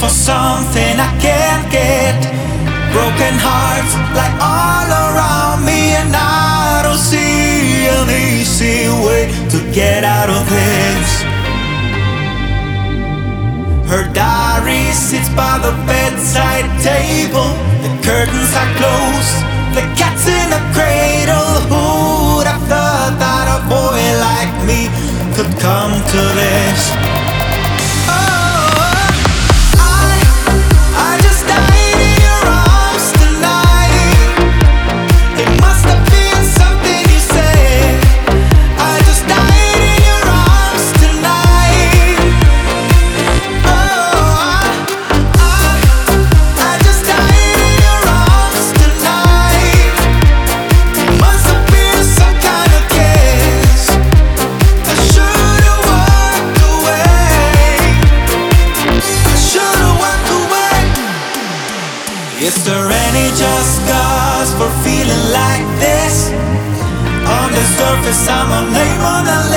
for something I can't get. Broken hearts like all around me, and I don't see an easy way to get out of this. Her diary sits by the bedside table. The curtains are closed, the cat's in a cradle. Who'd have thought that a boy like me could come to this? Is there any just cause for feeling like this? On the surface I'm unable to